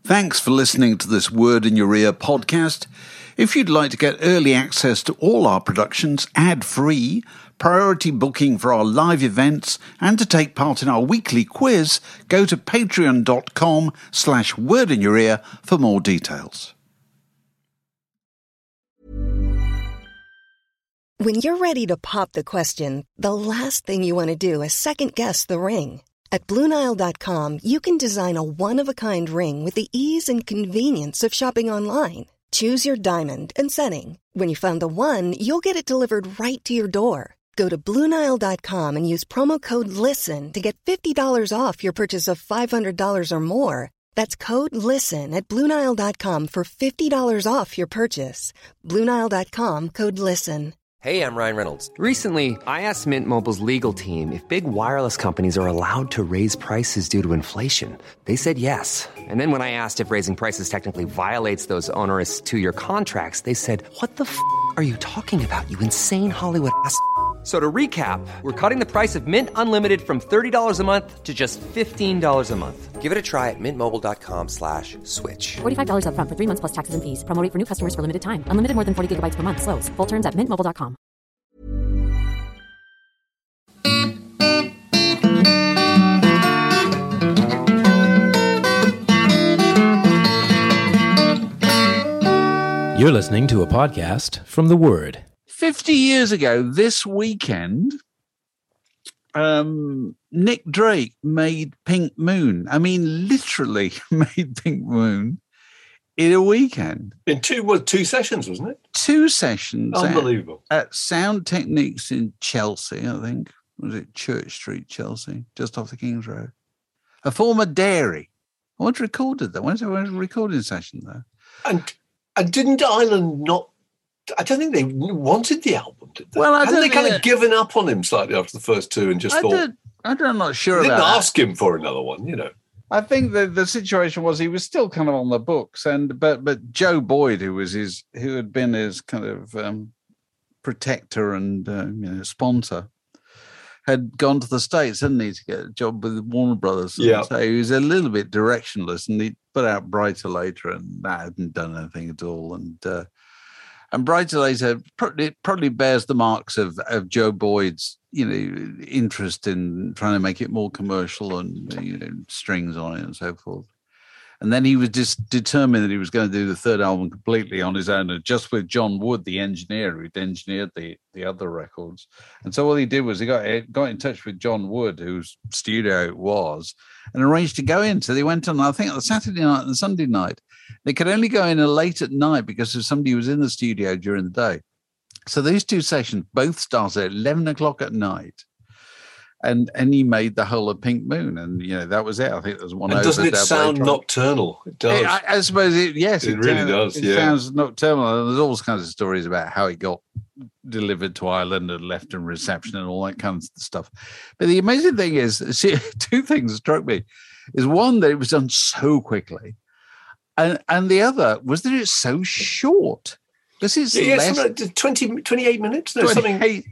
Thanks for listening to this Word in Your Ear podcast. If you'd like to get early access to all our productions ad-free, priority booking for our live events, and to take part in our weekly quiz, go to patreon.com/wordinyourear for more details. When you're ready to pop the question, the last thing you want to do is second-guess the ring. At BlueNile.com, you can design a one-of-a-kind ring with the ease and convenience of shopping online. Choose your diamond and setting. When you find the one, you'll get it delivered right to your door. Go to BlueNile.com and use promo code LISTEN to get $50 off your purchase of $500 or more. That's code LISTEN at BlueNile.com for $50 off your purchase. BlueNile.com, code LISTEN. Hey, I'm Ryan Reynolds. Recently, I asked Mint Mobile's legal team if big wireless companies are allowed to raise prices due to inflation. They said yes. And then when I asked if raising prices technically violates those onerous two-year contracts, they said, "What the f*** are you talking about, you insane Hollywood ass?" So to recap, we're cutting the price of Mint Unlimited from $30 a month to just $15 a month. Give it a try at mintmobile.com/switch. $45 up front for 3 months plus taxes and fees. Promo rate for new customers for limited time. Unlimited more than 40 gigabytes per month. Slows full terms at mintmobile.com. You're listening to a podcast from The Word. 50 years ago, this weekend, Nick Drake made Pink Moon. I mean, literally made Pink Moon in a weekend. In two sessions, wasn't it? 2 sessions. Unbelievable. At Sound Techniques in Chelsea, I think. Was it Church Street, Chelsea, just off the King's Road? A former dairy. I once recorded that. When's a recording session there? And didn't Ireland not? I don't think they wanted the album, did they? Well, hadn't they kind of given up on him slightly after the first two and just thought? I'm not sure they about didn't that. ask him for another one, you know. I think the situation was he was still kind of on the books, but Joe Boyd, who had been his kind of protector and sponsor, had gone to the States, hadn't he, to get a job with Warner Brothers. Yeah. So he was a little bit directionless, and he put out Brighter Later, and that hadn't done anything at all. And Brighter Later probably bears the marks of Joe Boyd's, interest in trying to make it more commercial and, strings on it and so forth. And then he was just determined that he was going to do the third album completely on his own, and just with John Wood, the engineer who'd engineered the other records. And so what he did was he got in touch with John Wood, whose studio it was, and arranged to go in. So they went on, I think, on the Saturday night and the Sunday night. They could only go in late at night because if somebody was in the studio during the day. So these 2 sessions both started at 11 o'clock at night. And he made the whole of Pink Moon, and that was it. I think there's one. And doesn't it sound nocturnal? It does. I suppose it. Yes, it really does. It sounds nocturnal. And there's all kinds of stories about how it got delivered to Ireland and left in reception and all that kind of stuff. But the amazing thing is, 2 things struck me: is one, that it was done so quickly, and the other was that it's so short. This is less, like 28 minutes. No, 28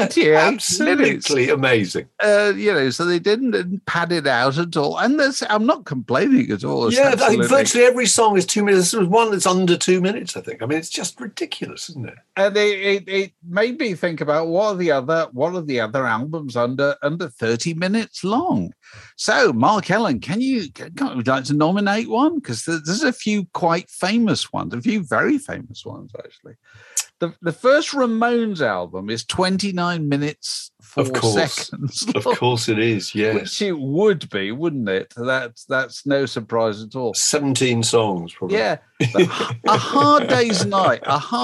absolutely minutes. Amazing. So they didn't pad it out at all. And I'm not complaining at all. I think virtually every song is 2 minutes. There's one that's under 2 minutes, I think. I mean, it's just ridiculous, isn't it? And it made me think about what are the other albums under 30 minutes long. So, Mark Ellen, would you like to nominate one? Because there's a few quite famous ones, a few very famous ones, actually. The first Ramones album is 29 minutes, 4 seconds long. Of course it is, yes. Which it would be, wouldn't it? That's no surprise at all. 17 songs, probably. Yeah. A Hard Day's Night,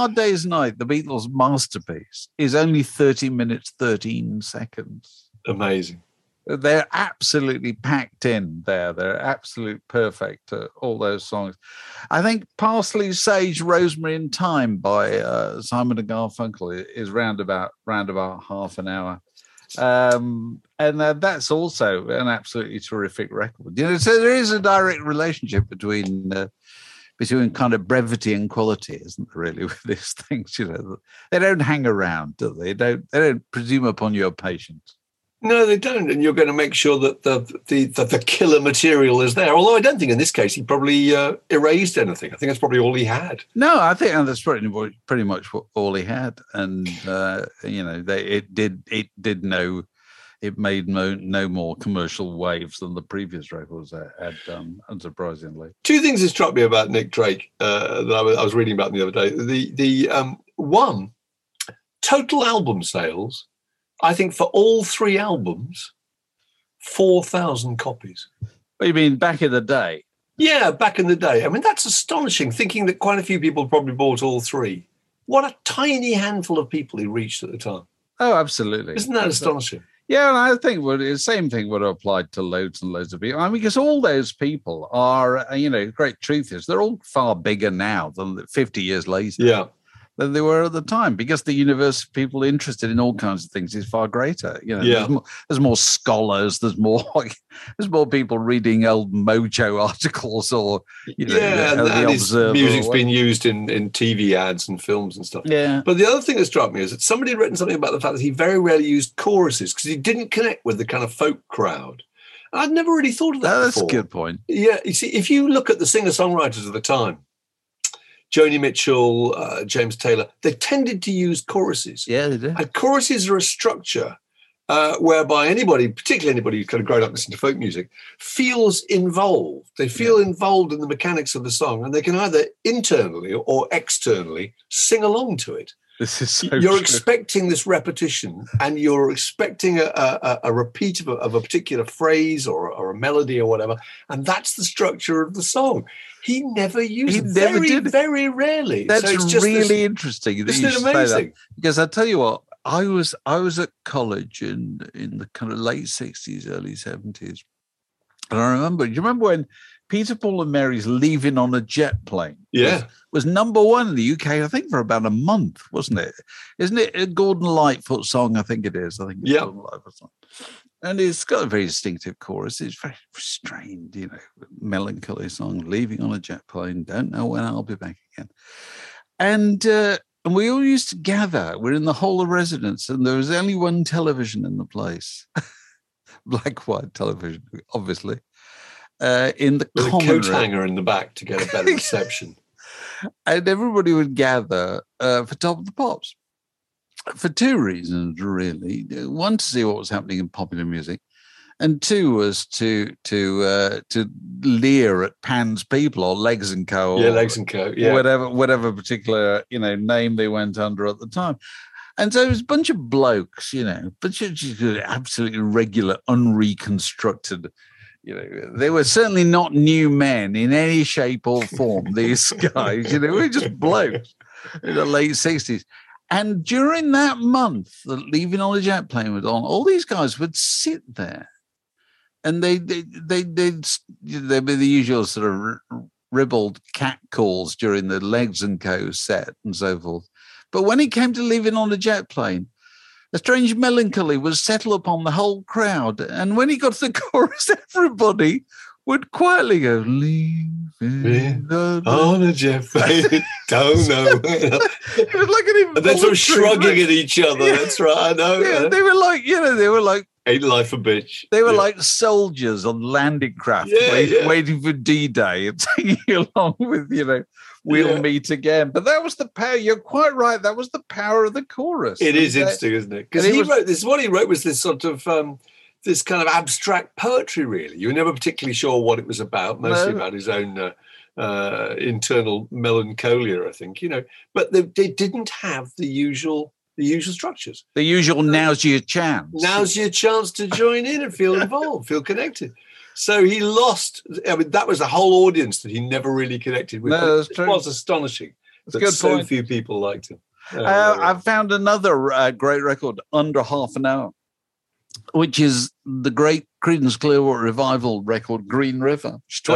the Beatles' masterpiece, is only 30 minutes, 13 seconds. Amazing. They're absolutely packed in there. They're absolute perfect, all those songs. I think Parsley, Sage, Rosemary and Thyme by Simon and Garfunkel is round about half an hour. And that's also an absolutely terrific record. So there is a direct relationship between kind of brevity and quality, isn't there, really, with these things? They don't hang around, do they? They don't presume upon your patience. No, they don't. And you're going to make sure that the killer material is there. Although I don't think in this case he probably erased anything. I think that's probably all he had. No, I think that's pretty much all he had. And, it made no more commercial waves than the previous records had done, unsurprisingly. Two things that struck me about Nick Drake that I was reading about the other day. One, total album sales, I think for all 3 albums, 4,000 copies. What you mean back in the day? Yeah, back in the day. I mean, that's astonishing, thinking that quite a few people probably bought all 3. What a tiny handful of people he reached at the time. Oh, absolutely. Isn't that astonishing? Yeah, and I think the same thing would have applied to loads and loads of people. I mean, because all those people are, great truth is, they're all far bigger now than 50 years later than they were at the time, because the universe of people interested in all kinds of things is far greater. There's more scholars, there's more people reading old Mojo articles or, and the Observer. Music's been used in TV ads and films and stuff. Yeah. But the other thing that struck me is that somebody had written something about the fact that he very rarely used choruses because he didn't connect with the kind of folk crowd. And I'd never really thought of that That's before. a good point. Yeah, you see, if you look at the singer-songwriters of the time, Joni Mitchell, James Taylor, they tended to use choruses. Yeah, they did. And choruses are a structure whereby anybody, particularly anybody who's kind of grown up listening to folk music, feels involved. They feel involved in the mechanics of the song, and they can either internally or externally sing along to it. This is so You're true. expecting this repetition, and you're expecting a repeat of a particular phrase or a melody or whatever, and that's the structure of the song. He never used it. Never did. Very rarely. That's so it's just really interesting. Isn't it amazing? Because I tell you what, I was at college in the kind of late 60s, early 70s. And I remember, do you remember when Peter, Paul and Mary's Leaving on a Jet Plane was number 1 in the UK, I think, for about a month, wasn't it? Isn't it a Gordon Lightfoot song? I think it is. I think it's Gordon Lightfoot song. And it's got a very distinctive chorus. It's very restrained, melancholy song, Leaving on a Jet Plane, don't know when I'll be back again. And we all used to gather. We're in the hall of residence, and there was only one television in the place. Black white television, obviously. In the with common a coat room. hanger in the back to get a better reception. And everybody would gather for Top of the Pops for 2 reasons, really. One, to see what was happening in popular music, and 2 was to leer at Pan's People or Legs and Co. Yeah, Legs and Co. Yeah, whatever particular name they went under at the time. And so it was a bunch of blokes, bunch of absolutely regular, unreconstructed. They were certainly not new men in any shape or form, these guys. We were just blokes in the late 60s. And during that month that Leaving on a Jet Plane was on, all these guys would sit there and they'd be the usual sort of ribald cat calls during the Legs and Co. set and so forth. But when it came to Leaving on a Jet Plane, a strange melancholy was settled upon the whole crowd. And when he got to the chorus, everybody would quietly go, Leaving on a jet plane. Don't know. It was like an and they're sort of shrugging at each other. Yeah. That's right. I know. Yeah, they were like, ain't life a bitch. They were like soldiers on landing craft waiting for D-Day and singing along with, we'll meet again. But that was the power. You're quite right. That was the power of the chorus. It is interesting, isn't it? Because what he wrote was this sort of this kind of abstract poetry, really. You were never particularly sure what it was about, mostly about his own internal melancholia, I think, But they didn't have the usual structures. The usual now's your chance. Now's your chance to join in and feel involved, feel connected. So he lost. I mean, that was a whole audience that he never really connected with. No, that's it true. was astonishing that so few people liked him. I found another great record, Under Half an Hour, which is the great Creedence Clearwater Revival record, Green River.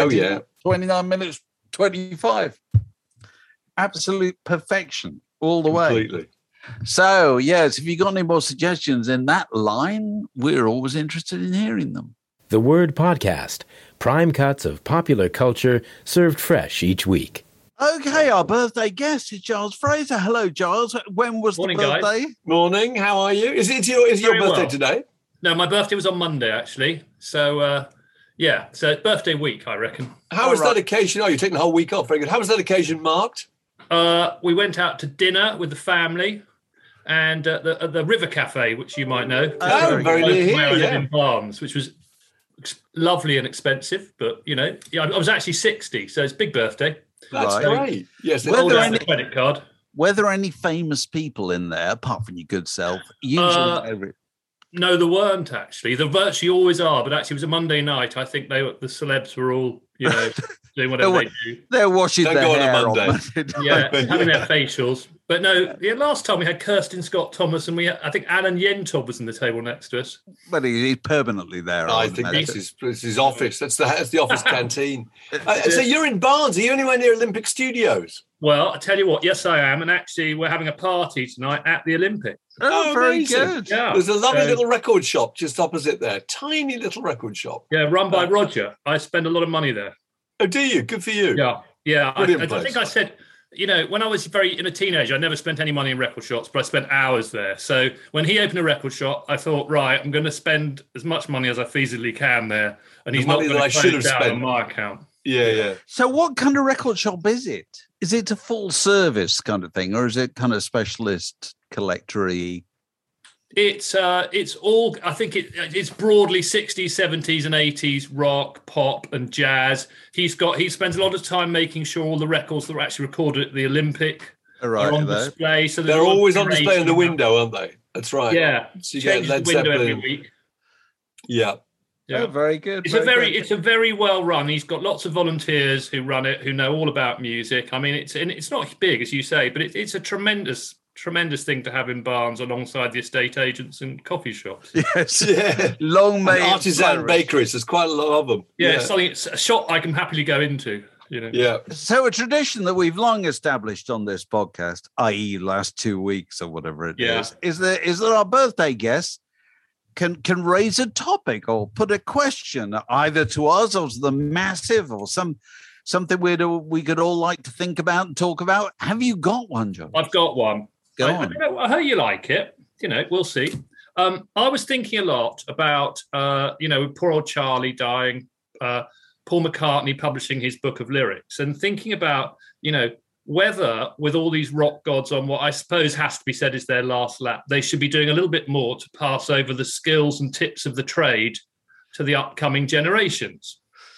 29 minutes, 25. Absolute perfection all the way. Completely. So, yes, if you've got any more suggestions in that line, we're always interested in hearing them. The Word Podcast, prime cuts of popular culture served fresh each week. Okay, our birthday guest is Giles Fraser. Hello, Giles. When was Morning, the birthday? guys. Morning. How are you? Is your birthday today? No, my birthday was on Monday, actually. So, yeah, so it's birthday week, I reckon. How was that occasion? Oh, you're taking the whole week off. Very good. How was that occasion marked? We went out to dinner with the family and at the River Cafe, which you might know. Oh, very near here, I live in Barnes, which was lovely and expensive. But, I was actually 60, so it's a big birthday. That's great. Yes, the credit card. Were there any famous people in there, apart from your good self? Usually no, there weren't, actually. There virtually always are, but actually it was a Monday night. I think the celebs were all, doing whatever they do. They're washing their hair on Monday. Yeah, having their facials. But no, last time we had Kirsten Scott Thomas and I think Alan Yentob was in the table next to us. But he's permanently there. I think it's his office. That's the office canteen. So you're in Barnes. Are you anywhere near Olympic Studios? Well, I tell you what, yes, I am. And actually, we're having a party tonight at the Olympic. Oh, very good. Yeah. There's a lovely little record shop just opposite there. Tiny little record shop. Yeah, run by Roger. I spend a lot of money there. Oh, do you? Good for you. Yeah. I think I said, when I was a teenager, I never spent any money in record shops, but I spent hours there. So when he opened a record shop, I thought, right, I'm going to spend as much money as I feasibly can there. And he's not going to close down on my account. Yeah. So what kind of record shop is it? Is it a full service kind of thing, or is it kind of specialist collector-y? It's all, I think it's broadly 60s, 70s and 80s rock, pop and jazz. He spends a lot of time making sure all the records that were actually recorded at the Olympic are on display. So they're always on display in the window, aren't they? That's right. Yeah. So you get Led Zeppelin every week. Yeah. Oh, very good. It's a very well run. He's got lots of volunteers who run it, who know all about music. I mean, it's not big, as you say, but it's a tremendous thing to have in Barnes alongside the estate agents and coffee shops. Yes, yeah. Long may artisan bakeries. There's quite a lot of them. Yeah, it's a shop I can happily go into. Yeah. So a tradition that we've long established on this podcast, i.e., last 2 weeks or whatever it is that our birthday guests can raise a topic or put a question either to us or to the massive or something we could all like to think about and talk about. Have you got one, John? I've got one. Go on. I hope you like it. We'll see. I was thinking a lot about, poor old Charlie dying, Paul McCartney publishing his book of lyrics, and thinking about, whether with all these rock gods on what I suppose has to be said is their last lap, they should be doing a little bit more to pass over the skills and tips of the trade to the upcoming generations.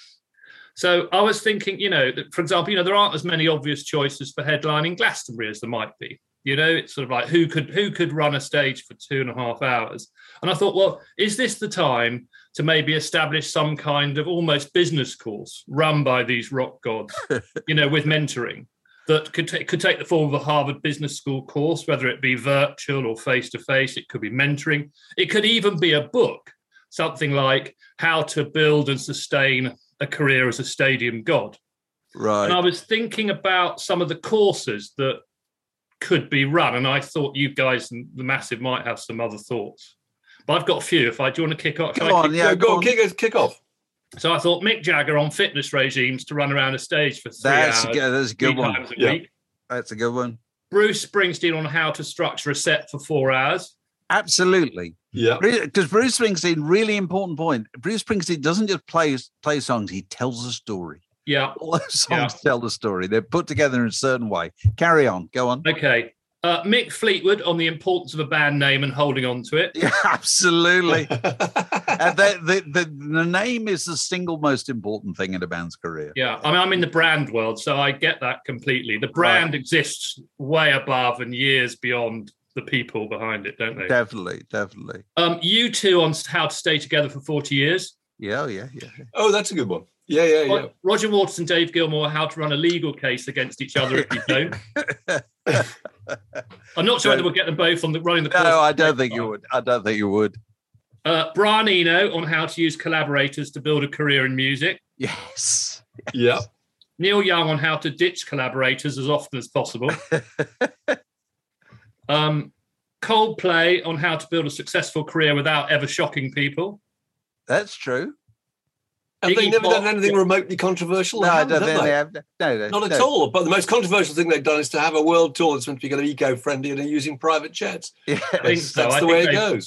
So I was thinking, that, for example, there aren't as many obvious choices for headlining Glastonbury as there might be. It's sort of like who could run a stage for 2.5 hours? And I thought, well, is this the time to maybe establish some kind of almost business course run by these rock gods, with mentoring that could take the form of a Harvard Business School course, whether it be virtual or face-to-face. It could be mentoring. It could even be a book, something like How to Build and Sustain a Career as a Stadium God. Right. And I was thinking about some of the courses that could be run, and I thought you guys and the Massive might have some other thoughts. But I've got a few. Do you want to kick off? Go on, kick off. So I thought Mick Jagger on fitness regimes to run around a stage for 3 hours. That's a good one. Times a week. That's a good one. Bruce Springsteen on how to structure a set for 4 hours. Absolutely. Yeah. Because Bruce Springsteen, really important point. Bruce Springsteen doesn't just play songs, he tells a story. Yeah. All those songs tell the story. They're put together in a certain way. Carry on. Go on. Okay. Mick Fleetwood on the importance of a band name and holding on to it. Yeah, absolutely. The name is the single most important thing in a band's career. Yeah, I mean, I'm in the brand world, so I get that completely. The brand exists way above and years beyond the people behind it, don't they? Definitely. U2 on how to stay together for 40 years. Yeah. Oh, that's a good one. Yeah. Roger Waters and Dave Gilmour, how to run a legal case against each other if you don't. I'm not sure whether we'll get them both on running the course. No, I don't think you would. Brian Eno on how to use collaborators to build a career in music. Yes. Yeah. Neil Young on how to ditch collaborators as often as possible. Coldplay on how to build a successful career without ever shocking people. That's true. Have they never done anything remotely controversial? No, I don't think they have. No, not at all. But the most controversial thing they've done is to have a world tour that's meant to be kind of eco-friendly and using private jets. Yes. I think so. That's the way it goes.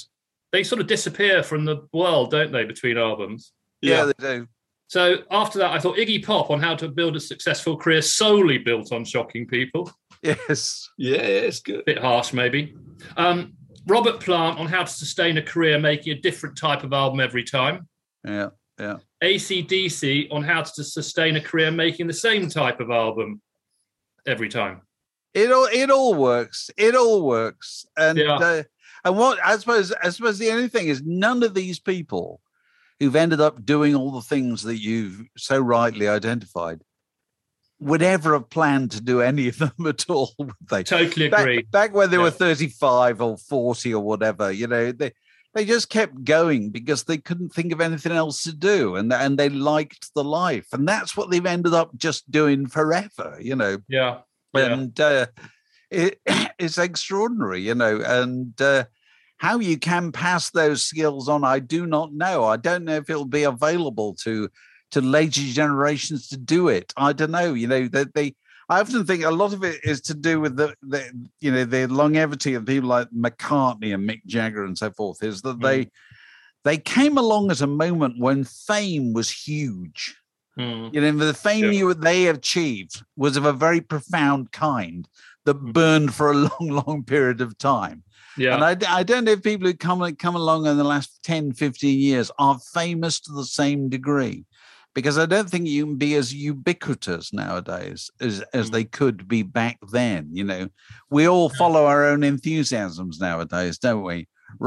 they sort of disappear from the world, don't they, between albums? Yeah, they do. So after that, I thought Iggy Pop on how to build a successful career solely built on shocking people. Yes. Yeah, it's good. Bit harsh, maybe. Robert Plant on how to sustain a career making a different type of album every time. Yeah, yeah. AC/DC on how to sustain a career making the same type of album every time. It all works. It all works. And and what I suppose the only thing is none of these people who've ended up doing all the things that you've so rightly identified would ever have planned to do any of them at all, would they? Totally agree. Back when they were 35 or 40 or whatever, they just kept going because they couldn't think of anything else to do, and they liked the life, and that's what they've ended up just doing forever, Yeah. And it's extraordinary, and how you can pass those skills on, I do not know. I don't know if it'll be available to later generations to do it. I don't know. I often think a lot of it is to do with the longevity of people like McCartney and Mick Jagger and so forth. Is that they came along at a moment when fame was huge. The fame they achieved was of a very profound kind that burned for a long, long period of time. Yeah. And I don't know if people who come along in the last 10, 15 years are famous to the same degree, because I don't think you can be as ubiquitous nowadays as they could be back then. We all follow our own enthusiasms nowadays, don't we?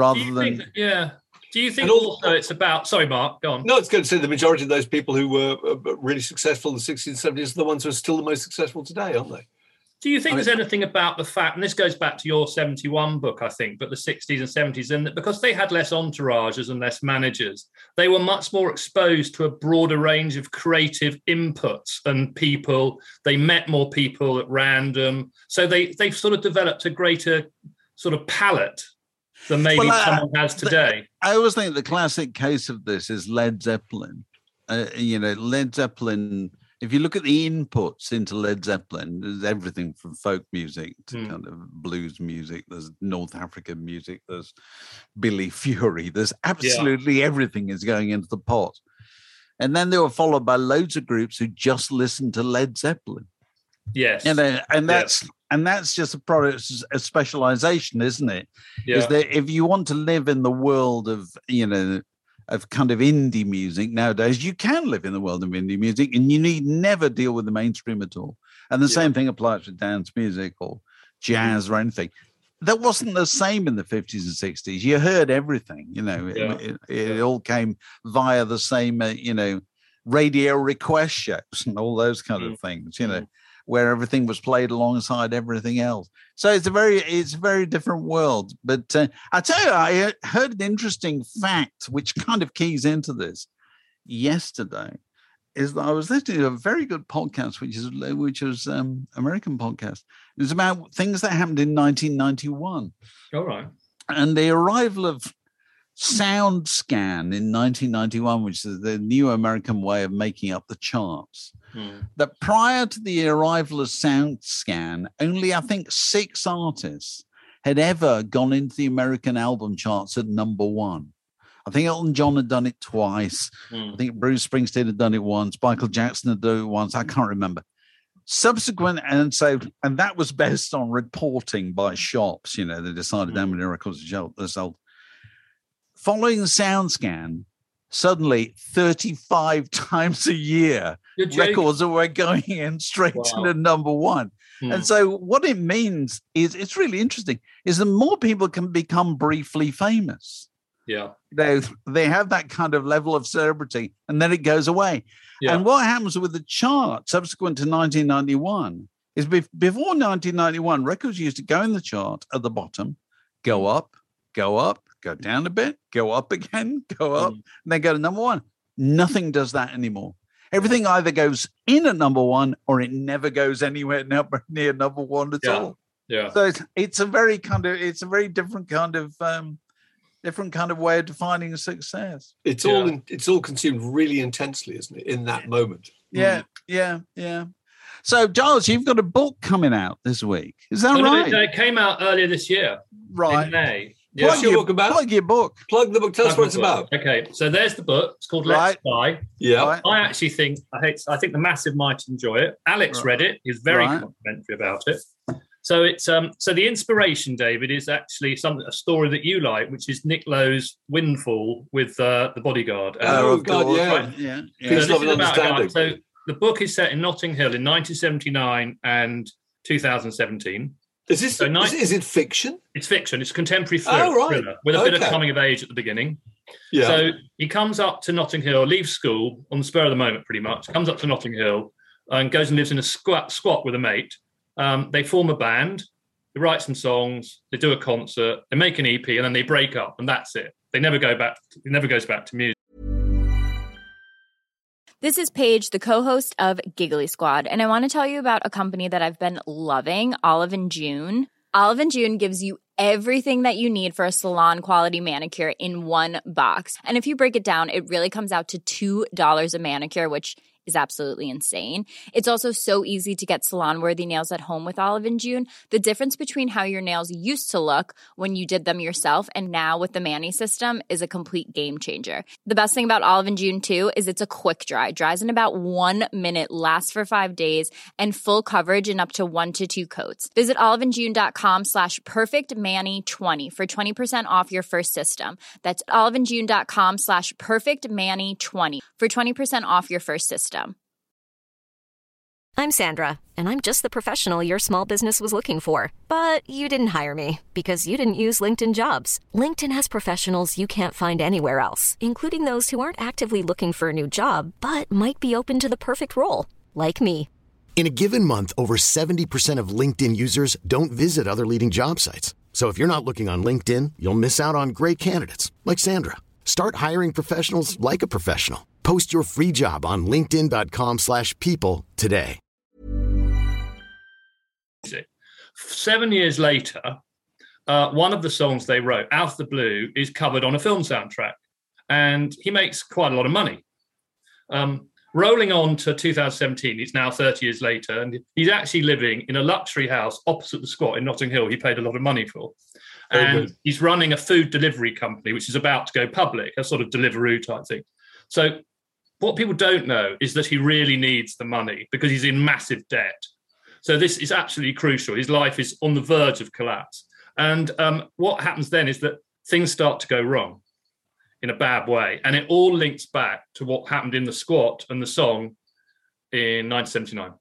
Do you think also it's about... Sorry, Mark, go on. No, it's good to say the majority of those people who were really successful in the 60s and 70s are the ones who are still the most successful today, aren't they? Do you think there's anything about the fact, and this goes back to your 71 book, I think, but the 60s and 70s, and because they had less entourages and less managers, they were much more exposed to a broader range of creative inputs and people. They met more people at random. So they've sort of developed a greater sort of palette than maybe someone has today. I always think the classic case of this is Led Zeppelin. Led Zeppelin... If you look at the inputs into Led Zeppelin, there's everything from folk music to kind of blues music. There's North African music. There's Billy Fury. There's absolutely everything is going into the pot. And then they were followed by loads of groups who just listened to Led Zeppelin. Yes. And that's just a product of specialization, isn't it? Yeah. Is that if you want to live in the world of, of kind of indie music nowadays, you can live in the world of indie music and you need never deal with the mainstream at all. And the same thing applies to dance music or jazz or anything. That wasn't the same in the 50s and 60s. You heard everything, it all came via the same, radio request shows and all those kind of things, where everything was played alongside everything else. So it's a very different world. But I tell you, I heard an interesting fact which kind of keys into this yesterday. Is that I was listening to a very good podcast, which was American podcast. It was about things that happened in 1991. All right. And the arrival of SoundScan in 1991, which is the new American way of making up the charts. That prior to the arrival of SoundScan, only I think 6 artists had ever gone into the American album charts at number 1. I think Elton John had done it twice. I think Bruce Springsteen had done it once. Michael Jackson had done it once. I can't remember. Subsequent, and that was based on reporting by shops. They decided how many records they sold. Following SoundScan, suddenly 35 times a year, records were going in straight to number 1. And so what it means is, it's really interesting, is that more people can become briefly famous. Yeah. They have that kind of level of celebrity, and then it goes away. Yeah. And what happens with the chart subsequent to 1991 is before 1991, records used to go in the chart at the bottom, go up, go down a bit, go up again, go up, and then go to number 1. Nothing does that anymore. Everything either goes in at number 1 or it never goes anywhere near number 1 at all. Yeah. So it's a very different kind of way of defining success. It's all consumed really intensely, isn't it? In that moment. Yeah. So, Giles, you've got a book coming out this week. Is that right? It came out earlier this year. Right. In May. Yeah. What's your book about? Plug your book. Plug the book. Tell us what it's about. Okay, so there's the book. It's called Let's Fly. Yeah. Right. I actually think I think the massive might enjoy it. Alex read it. He's very complimentary about it. So it's so the inspiration, David, is actually a story that you like, which is Nick Lowe's Windfall with the Bodyguard. God, yeah. Right. Yeah. So, so the book is set in Notting Hill in 1979 and 2017. Is it fiction? It's fiction. It's a contemporary thriller with a bit of coming of age at the beginning. Yeah. So he comes up to Notting Hill, leaves school on the spur of the moment, pretty much. Comes up to Notting Hill and goes and lives in a squat with a mate. They form a band. They write some songs. They do a concert. They make an EP, and then they break up, and that's it. They never go back. It never goes back to music. This is Paige, the co-host of Giggly Squad, and I want to tell you about a company that I've been loving, Olive & June. Olive & June gives you everything that you need for a salon-quality manicure in one box. And if you break it down, it really comes out to $2 a manicure, which is absolutely insane. It's also so easy to get salon-worthy nails at home with Olive & June. The difference between how your nails used to look when you did them yourself and now with the Mani system is a complete game changer. The best thing about Olive & June, too, is it's a quick dry. Dries in about 1 minute, lasts for 5 days, and full coverage in up to 1 to 2 coats. Visit oliveandjune.com/perfectmani20 for 20% off your first system. That's oliveandjune.com/perfectmani20 for 20% off your first system. I'm Sandra, and I'm just the professional your small business was looking for. But you didn't hire me because you didn't use LinkedIn Jobs. LinkedIn has professionals you can't find anywhere else, including those who aren't actively looking for a new job, but might be open to the perfect role, like me. In a given month, over 70% of LinkedIn users don't visit other leading job sites. So if you're not looking on LinkedIn, you'll miss out on great candidates, like Sandra. Start hiring professionals like a professional. Post your free job on linkedin.com/people today. 7 years later, one of the songs they wrote, Out of the Blue, is covered on a film soundtrack. And he makes quite a lot of money. Rolling on to 2017, it's now 30 years later, and he's actually living in a luxury house opposite the squat in Notting Hill he paid a lot of money for. And he's running a food delivery company, which is about to go public, a sort of Deliveroo type thing. So what people don't know is that he really needs the money because he's in massive debt. So this is absolutely crucial. His life is on the verge of collapse. And what happens then is that things start to go wrong in a bad way. And it all links back to what happened in the squat and the song in 1979.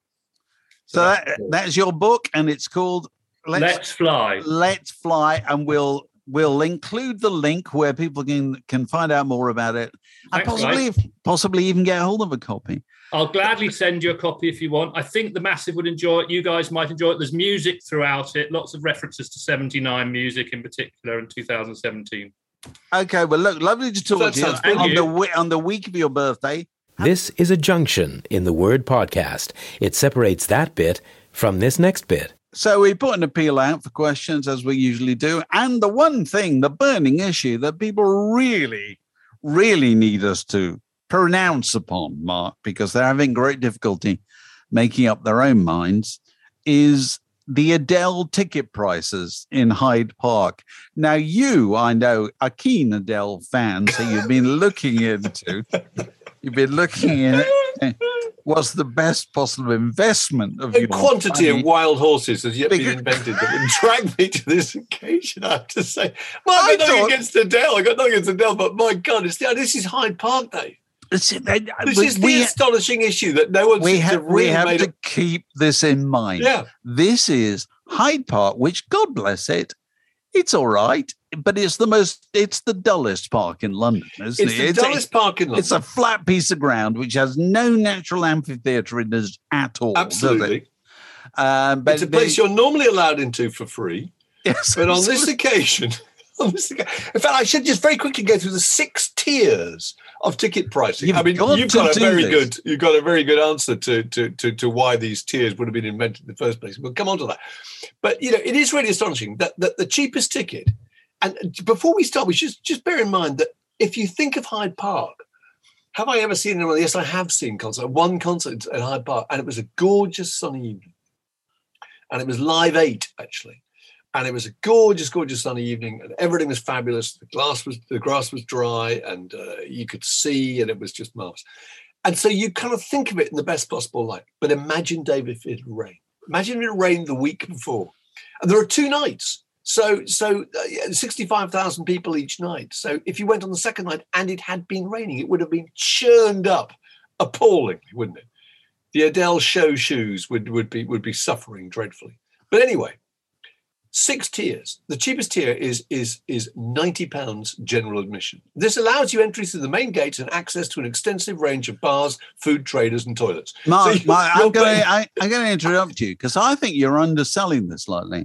So that's your book, and it's called Let's Fly. Let's Fly, and we'll include the link where people can find out more about it, and possibly even get a hold of a copy. I'll gladly send you a copy if you want. I think the Massive would enjoy it. You guys might enjoy it. There's music throughout it, lots of references to 79 music in particular in 2017. Okay, well, look, lovely to talk to you on the week of your birthday. This is a junction in the word podcast. It separates that bit from this next bit. So we put an appeal out for questions, as we usually do. And the one thing, the burning issue that people really, really need us to pronounce upon, Mark, because they're having great difficulty making up their own minds, is the Adele ticket prices in Hyde Park. Now, you, I know, are keen Adele fan, so you've been looking into... You've been looking at what's the best possible investment of your quantity money. of wild horses has yet been invented that would drag me to this occasion, I have to say. Well, I got nothing against Adele. I got nothing against Adele, but my God, this is Hyde Park Day. This is the astonishing issue that no one seems to really have to keep this in mind. Yeah. This is Hyde Park, which, God bless it, it's all right, but it's the dullest park in London, isn't it? It's the dullest park in London. It's a flat piece of ground which has no natural amphitheatre in it at all. Absolutely. But it's a place you're normally allowed into for free. Yes. But on this occasion, in fact, I should just very quickly go through the 6 tiers of ticket pricing. You've got a very good answer to why these tiers would have been invented in the first place. We'll come on to that. But, it is really astonishing that the cheapest ticket, and before we start, we should just bear in mind that if you think of Hyde Park, have I ever seen anyone? Yes, I have seen one concert at Hyde Park, and it was a gorgeous sunny evening. And it was Live 8, actually. And it was a gorgeous, gorgeous sunny evening, and everything was fabulous. The grass was dry, and you could see, and it was just marvelous. And so you kind of think of it in the best possible light. But imagine, Dave, if it rained. Imagine if it rained the week before. And there are 2 nights. So 65,000 people each night. So if you went on the second night and it had been raining, it would have been churned up appallingly, wouldn't it? The Adele show shoes would be suffering dreadfully. But anyway, 6 tiers. The cheapest tier is £90 general admission. This allows you entry through the main gates and access to an extensive range of bars, food traders, and toilets. Mark, I'm going to interrupt you because I think you're underselling this slightly.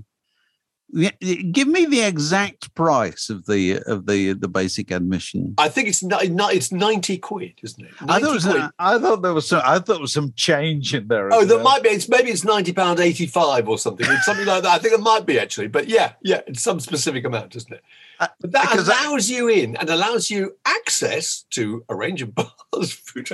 Give me the exact price of the basic admission. I think it's 90 quid, isn't it? I thought there was some change in there. Oh, there might be. Maybe it's £90.85 or something. It's something like that. I think it might be actually. But yeah, it's some specific amount, isn't it? But that allows you in and allows you access to a range of bars, food.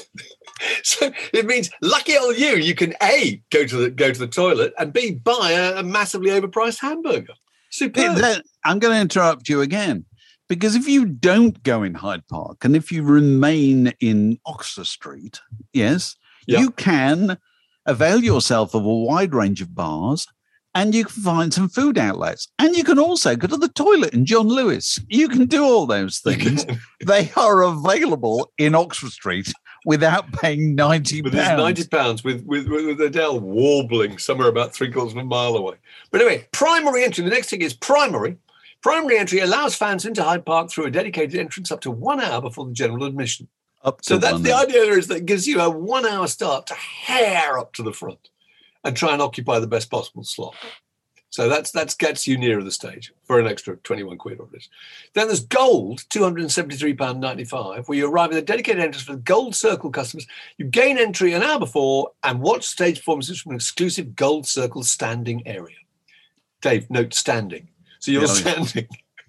So it means lucky old you. You can A, go to the toilet, and B, buy a massively overpriced hamburger. Superb. I'm going to interrupt you again, because if you don't go in Hyde Park and if you remain in Oxford Street, you can avail yourself of a wide range of bars, and you can find some food outlets, and you can also go to the toilet in John Lewis. You can do all those things. They are available in Oxford Street without paying £90. But it's £90 with Adele warbling somewhere about 3/4 of a mile away. But anyway, primary entry. The next thing is primary. Primary entry allows fans into Hyde Park through a dedicated entrance up to 1 hour before the general admission. So that's the idea is that it gives you a 1 hour start to hair up to the front and try and occupy the best possible slot. So that gets you nearer the stage for an extra 21 quid or this. Then there's gold, £273.95, where you arrive at a dedicated entrance for the Gold Circle customers. You gain entry an hour before and watch stage performances from an exclusive Gold Circle standing area. Dave, note standing. So you're standing.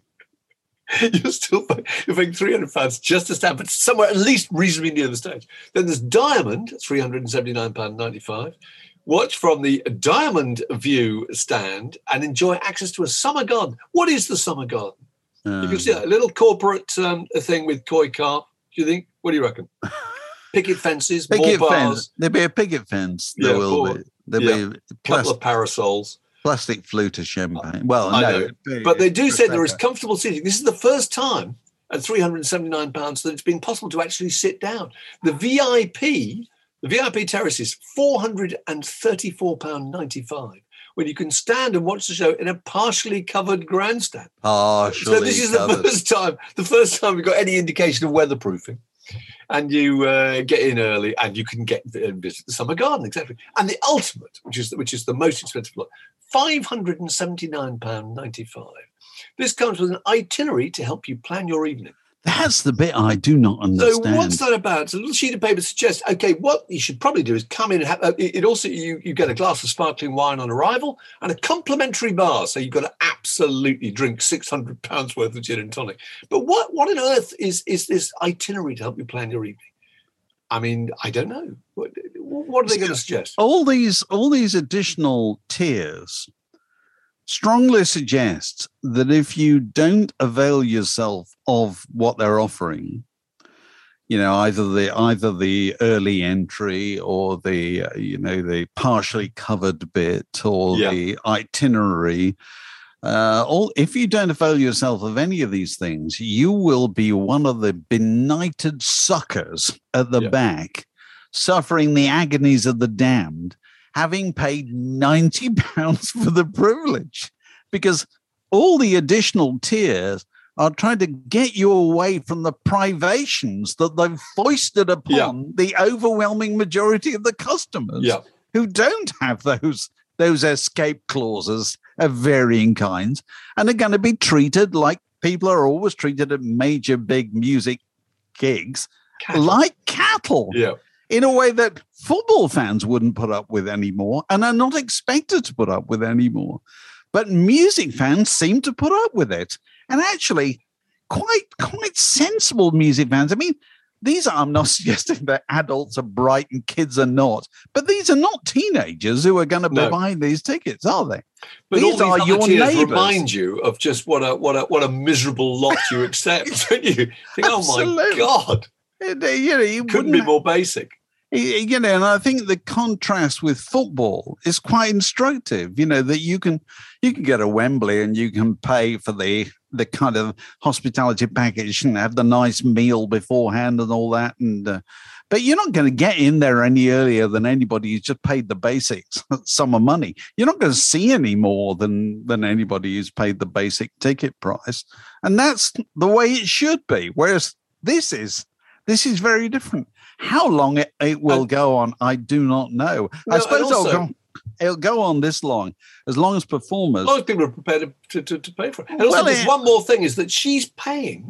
You're paying £300 just to stand, but somewhere at least reasonably near the stage. Then there's Diamond, £379.95. Watch from the Diamond View stand and enjoy access to a summer garden. What is the summer garden? You can see a little corporate thing with koi carp. Do you think? What do you reckon? Picket fences, more bars. There'll be a picket fence. There will be. There'll be a couple of parasols. Plastic flute of champagne. Well, no. But they do say there is comfortable seating. This is the first time at £379 that it's been possible to actually sit down. The VIP terrace is £434.95, when you can stand and watch the show in a partially covered grandstand. Oh, so this is the first time we've got any indication of weatherproofing. And you get in early, and you can get and visit the summer garden, exactly. And the ultimate, which is the most expensive lot, £579.95. This comes with an itinerary to help you plan your evening. That's the bit I do not understand. So what's that about? It's a little sheet of paper suggests, okay, what you should probably do is come in and have, it also, you get a glass of sparkling wine on arrival and a complimentary bar. So you've got to absolutely drink £600 worth of gin and tonic. But what on earth is this itinerary to help you plan your evening? I mean, I don't know. What are they going to suggest? All these additional tiers strongly suggest that if you don't avail yourself of what they're offering, either the early entry or the partially covered bit or the itinerary, if you don't avail yourself of any of these things, you will be one of the benighted suckers at the back, suffering the agonies of the damned, having paid £90 for the privilege, because all the additional tiers are trying to get you away from the privations that they've foisted upon the overwhelming majority of the customers who don't have those escape clauses of varying kinds and are going to be treated like people are always treated at major big music gigs, like cattle. In a way that football fans wouldn't put up with anymore and are not expected to put up with anymore. But music fans seem to put up with it. And actually, quite sensible music fans. I mean, I'm not suggesting that adults are bright and kids are not, but these are not teenagers who are going to be buying these tickets, are they? But these all are your neighbors. Remind you of just what a miserable lot you accept, don't you? Think, oh my God, you couldn't be more basic. You know, and I think the contrast with football is quite instructive. You know, that you can get a Wembley and you can pay for the kind of hospitality package and have the nice meal beforehand and all that. And but you're not going to get in there any earlier than anybody who's just paid the basic sum of money. You're not going to see any more than anybody who's paid the basic ticket price, and that's the way it should be. Whereas this is very different. How long it will go on, I do not know. I suppose it'll go on this long, as long as performers. As long as people are prepared to pay for it. And also, there's one more thing, is that she's paying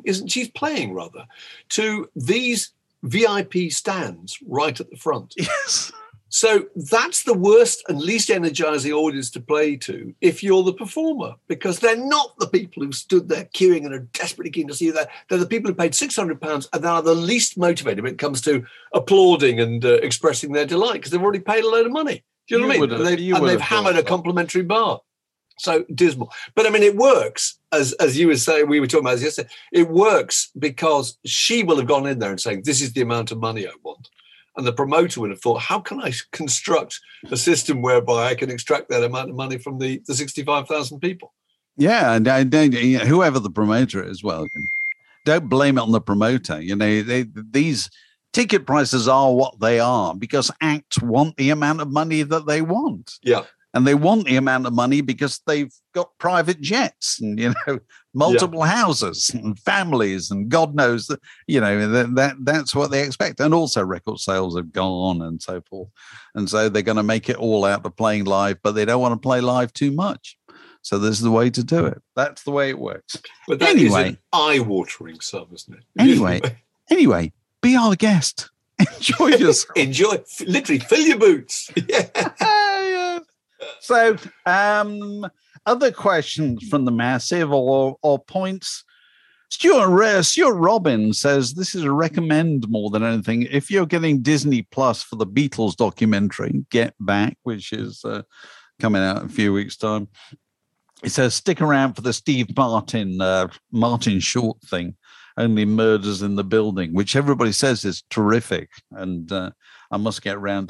to these VIP stands right at the front. Yes. So that's the worst and least energizing audience to play to if you're the performer, because they're not the people who stood there queuing and are desperately keen to see you there. They're the people who paid £600 and are the least motivated when it comes to applauding and expressing their delight, because they've already paid a load of money. Do you know what I mean? And they've hammered a complimentary bar. So dismal. But I mean, it works, as you were saying, we were talking about this yesterday. It works because she will have gone in there and saying, this is the amount of money I want. And the promoter would have thought, how can I construct a system whereby I can extract that amount of money from the 65,000 people? Yeah, and whoever the promoter is, well, don't blame it on the promoter. You know, these ticket prices are what they are because acts want the amount of money that they want. Yeah. And they want the amount of money because they've got private jets and, you know, multiple houses and families and God knows that, you know, that's what they expect. And also record sales have gone and so forth. And so they're going to make it all out of playing live, but they don't want to play live too much. So this is the way to do it. That's the way it works. But that is an eye-watering sum, isn't it? Anyway, be our guest. Enjoy yourself. Enjoy. Literally, fill your boots. Yeah. So, other questions from the massive or points. Stuart Robbins says this is a recommend more than anything. If you're getting Disney Plus for the Beatles documentary, Get Back, which is coming out in a few weeks' time, it says stick around for the Steve Martin short thing, Only Murders in the Building, which everybody says is terrific, and I must get around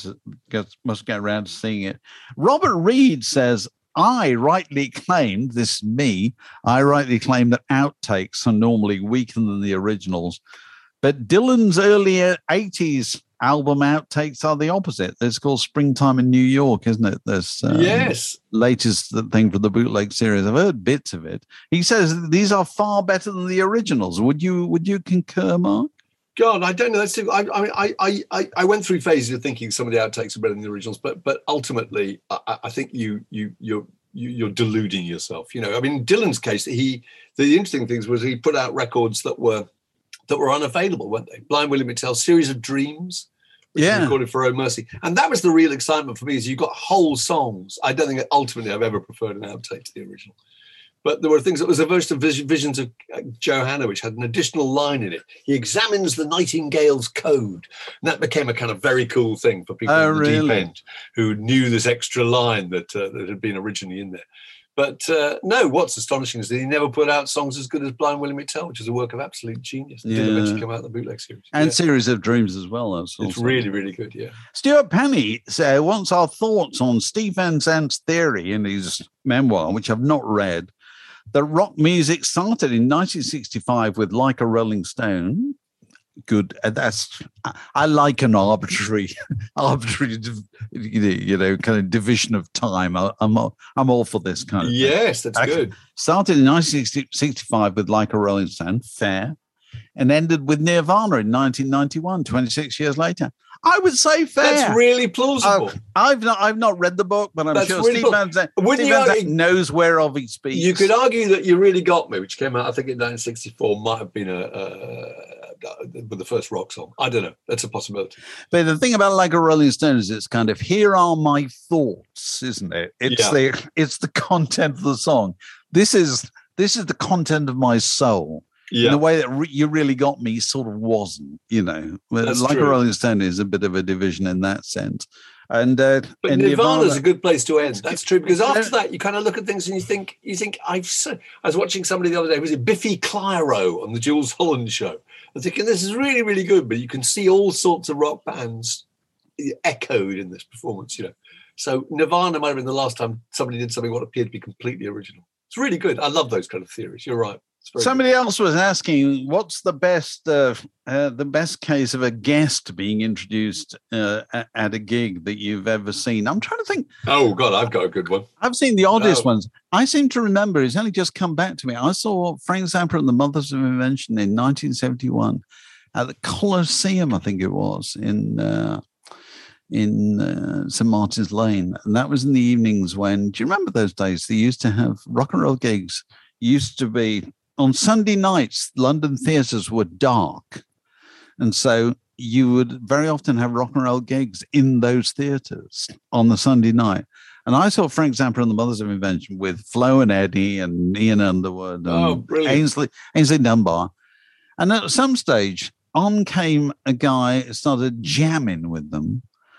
to seeing it. Robert Reed says, I rightly claimed that outtakes are normally weaker than the originals, but Dylan's earlier 80s album outtakes are the opposite. It's called Springtime in New York, isn't it? This yes, latest thing for the bootleg series. I've heard bits of it. He says these are far better than the originals. Would you concur, Mark? God, I don't know. I went through phases of thinking some of the outtakes are better than the originals, but ultimately, I think you're deluding yourself. You know, I mean, in Dylan's case, the interesting things was he put out records that were unavailable, weren't they? Blind Willie McTell, Series of Dreams, which was recorded for Oh Mercy, and that was the real excitement for me. Is you got whole songs. I don't think ultimately I've ever preferred an outtake to the original. But there were things that was a version of Visions of Johanna, which had an additional line in it. He examines the Nightingale's code. And that became a kind of very cool thing for people in the deep end who knew this extra line that had been originally in there. But no, what's astonishing is that he never put out songs as good as Blind Willie McTell, which is a work of absolute genius. It did eventually come out in the bootleg series. And Series of Dreams as well. It's really, really good, yeah. Stuart Penny wants our thoughts on Steve Van Zandt's theory in his memoir, which I've not read, that rock music started in 1965 with Like a Rolling Stone. Good. I like an arbitrary, you know, kind of division of time. I'm all for this kind of thing. Yes, that's good. Started in 1965 with Like a Rolling Stone, fair, and ended with Nirvana in 1991, 26 years later. I would say fair. That's really plausible. I've not read the book, but I'm sure really Steve Van Zandt knows whereof he speaks. You could argue that You Really Got Me, which came out, I think, in 1964, might have been the first rock song. I don't know. That's a possibility. But the thing about Like a Rolling Stone is it's kind of, here are my thoughts, isn't it? It's the content of the song. This is the content of my soul. in the way that You Really Got Me sort of wasn't, That's like true. a Rolling Stone is a bit of a division in that sense. And but and Nirvana's a good place to end. That's true, because after that you kind of look at things and you think I was watching somebody the other day, was it Biffy Clyro on the Jules Holland show? I'm thinking this is really, really good, but you can see all sorts of rock bands echoed in this performance, So Nirvana might have been the last time somebody did something what appeared to be completely original. It's really good. I love those kind of theories. You're right. Somebody else was asking, what's the best case of a guest being introduced at a gig that you've ever seen? I'm trying to think. Oh, God, I've got a good one. I've seen the oddest ones. I seem to remember, it's only just come back to me. I saw Frank Zappa and the Mothers of Invention in 1971 at the Colosseum, I think it was, in St. Martin's Lane. And that was in the evenings when, do you remember those days? They used to have rock and roll gigs. Used to be on Sunday nights, London theatres were dark. And so you would very often have rock and roll gigs in those theatres on the Sunday night. And I saw Frank Zappa and the Mothers of Invention with Flo and Eddie and Ian Underwood and Ainsley Dunbar. And at some stage, on came a guy, started jamming with them.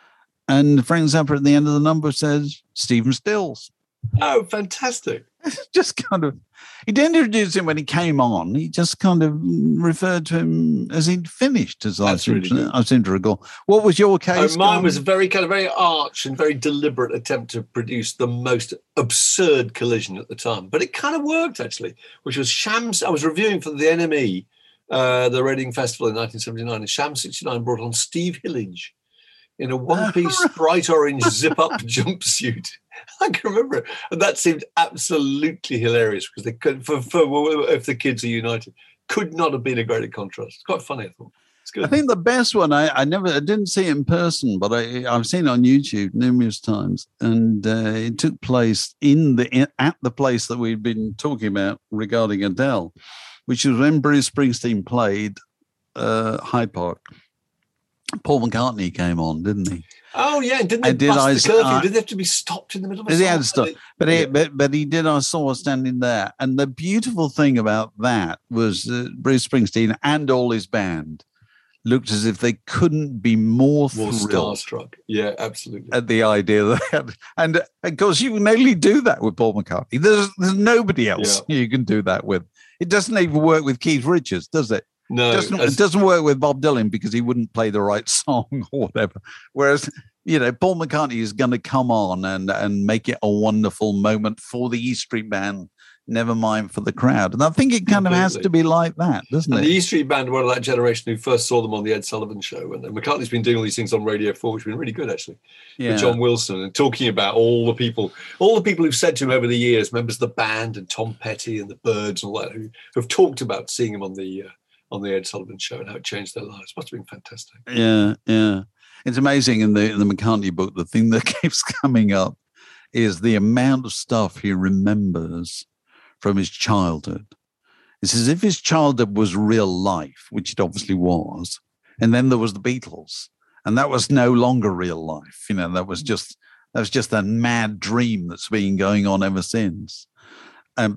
And Frank Zappa at the end of the number says, Stephen Stills. Oh, fantastic. Just kind of, he didn't introduce him when he came on. He just kind of referred to him as he'd finished, as I seem to recall. What was your case? Mine was a very arch and very deliberate attempt to produce the most absurd collision at the time. But it kind of worked, actually, which was Shams. I was reviewing for the NME, the Reading Festival in 1979, and Sham 69 brought on Steve Hillage in a one-piece bright orange zip-up jumpsuit. I can remember it. And that seemed absolutely hilarious because they could, if the kids are united, could not have been a greater contrast. It's quite funny, I thought. It's good. I think the best one, I didn't see it in person, but I've seen it on YouTube numerous times. And it took place at the place that we've been talking about regarding Adele, which was when Bruce Springsteen played Hyde Park. Paul McCartney came on, didn't he? Oh yeah, didn't they bust the curfew? Did they have to be stopped in the middle of a song? He had to stop, but he did. I saw standing there, and the beautiful thing about that was Bruce Springsteen and all his band looked as if they couldn't be more thrilled, starstruck. Yeah, absolutely. At the idea that, and of course, you can only do that with Paul McCartney. There's nobody else you can do that with. It doesn't even work with Keith Richards, does it? No, it doesn't work with Bob Dylan because he wouldn't play the right song or whatever. Whereas, Paul McCartney is going to come on and make it a wonderful moment for the E Street Band, never mind for the crowd. And I think it kind of has to be like that, doesn't it? The E Street Band were that generation who first saw them on the Ed Sullivan Show. And McCartney's been doing all these things on Radio 4, which have been really good, actually, with John Wilson, and talking about all the people who've said to him over the years, members of the band and Tom Petty and the Byrds and all that, who have talked about seeing him on the Ed Sullivan Show and how it changed their lives. Must have been fantastic. Yeah. It's amazing in the McCartney book, the thing that keeps coming up is the amount of stuff he remembers from his childhood. It's as if his childhood was real life, which it obviously was. And then there was the Beatles, and that was no longer real life. That was just a mad dream that's been going on ever since. So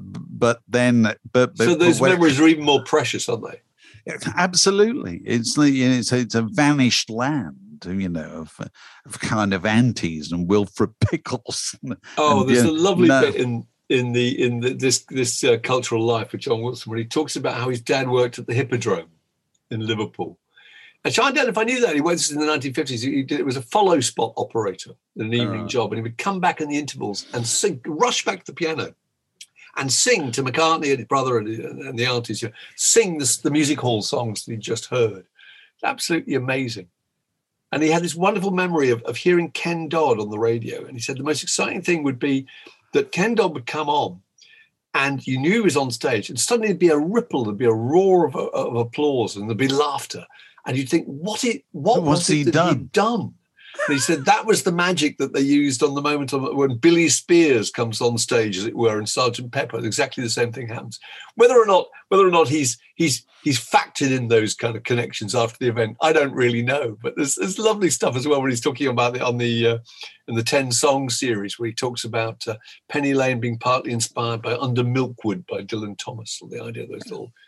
those memories are even more precious, aren't they? Absolutely. It's a vanished land, of kind of aunties and Wilfred Pickles. There's a lovely bit in this cultural life of John Wilson where he talks about how his dad worked at the Hippodrome in Liverpool. And so I don't know if I knew that. He worked in the 1950s. It was a follow spot operator in an evening job, and he would come back in the intervals and rush back to the piano and sing to McCartney and his brother and the aunties, sing the music hall songs that he'd just heard. It's absolutely amazing. And he had this wonderful memory of hearing Ken Dodd on the radio. And he said the most exciting thing would be that Ken Dodd would come on and you knew he was on stage and suddenly there'd be a ripple, there'd be a roar of applause and there'd be laughter. And you'd think, what was he done? And he said that was the magic that they used on the moment when Billy Spears comes on stage, as it were, in Sgt. Pepper. Exactly the same thing happens. Whether or not he's factored in those kind of connections after the event, I don't really know. But there's lovely stuff as well when he's talking about it in the 10 song series, where he talks about Penny Lane being partly inspired by Under Milkwood by Dylan Thomas, or the idea of those little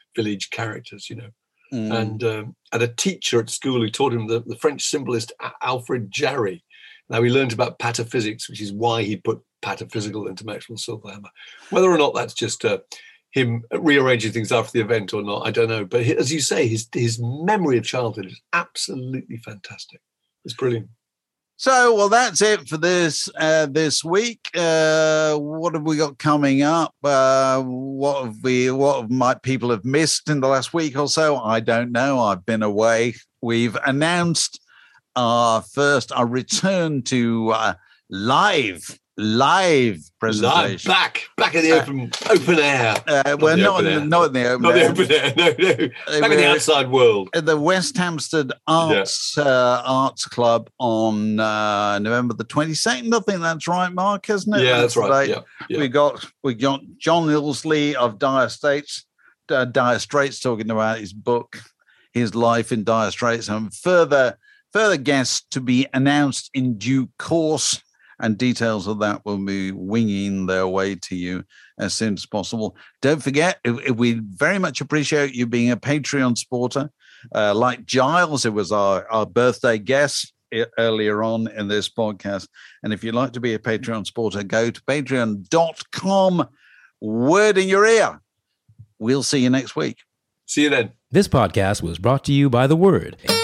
village characters, and a teacher at school who taught him the French symbolist Alfred Jarry. Now, he learned about pataphysics, which is why he put pataphysical into Maxwell Silverhammer. Whether or not that's just him rearranging things after the event or not, I don't know. But as you say, his memory of childhood is absolutely fantastic. It's brilliant. So, well, that's it for this week. What have we got coming up? What might people have missed in the last week or so? I don't know. I've been away. We've announced our return to live presentation. Back in the open air. Well, not in the open air. No. Back in the outside world. At the West Hampstead Arts Club on November the 22nd. I think that's right, Mark, isn't it? Yeah, that's right. Yeah. We got John Ilsley of Dire Straits talking about his book, his life in Dire Straits, and further guests to be announced in due course. And details of that will be winging their way to you as soon as possible. Don't forget, we very much appreciate you being a Patreon supporter. Like Giles, it was our birthday guest earlier on in this podcast. And if you'd like to be a Patreon supporter, go to patreon.com. Word in your ear. We'll see you next week. See you then. This podcast was brought to you by The Word.